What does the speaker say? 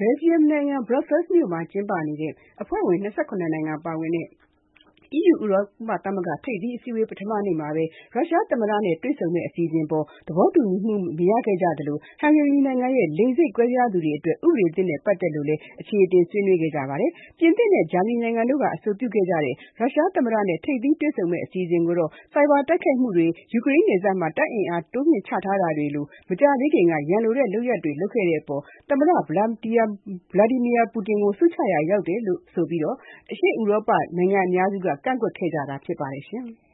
Belgium နိုင်ငံ Brussels မြို့မှာကျင်းပနေတဲ့ အဖွဲ့ဝင် 27 နိုင်ငံပါဝင်တဲ့ EU ဥရောပသမဂ္ဂထိပ်သီးအစည်းအဝေးပထမနေ့မှာပဲ ရုရှားသမ္မတနဲ့တွေ့ဆုံမယ့်အစီအစဉ်အပေါ်သဘောတူညီမှုမရခဲ့ကြသလို ဟန်ဂေရီနိုင်ငံရဲ့လိင်စိတ်ကွဲပြားသူတွေအတွက်ဥပဒေသစ်နဲ့ပတ်သက်လို့လည်းအခြေအတင်ဆွေးနွေးခဲ့ကြပါတယ်။ ပြင်သစ်နဲ့ဂျာမနီနိုင်ငံတို့ကအဆိုပြုခဲ့ကြတဲ့ရုရှားသမ္မတနဲ့ထိပ်သီးတွေ့ဆုံမယ့်အစီအစဉ်ကိုတော့ ဆိုက်ဘာတိုက်ခိုက်မှုတွေ ယူကရိန်းနယ်စပ်မှာတပ်အင်အားတိုးမြှင့်ချထားတာတွေလိုမကြာသေးခင်ကရန်လိုတဲ့လုပ်ရပ်တွေလုပ်ခဲ့တဲ့အပေါ်သမ္မတ Vladimir Putin ကိုရှုတ်ချရာရောက်တယ်လို့ဆိုပြီး အရှေ့ဥရောပနိုင်ငံအများစုကကန့်ကွက်ခဲ့ကြတာဖြစ်ပါတယ်။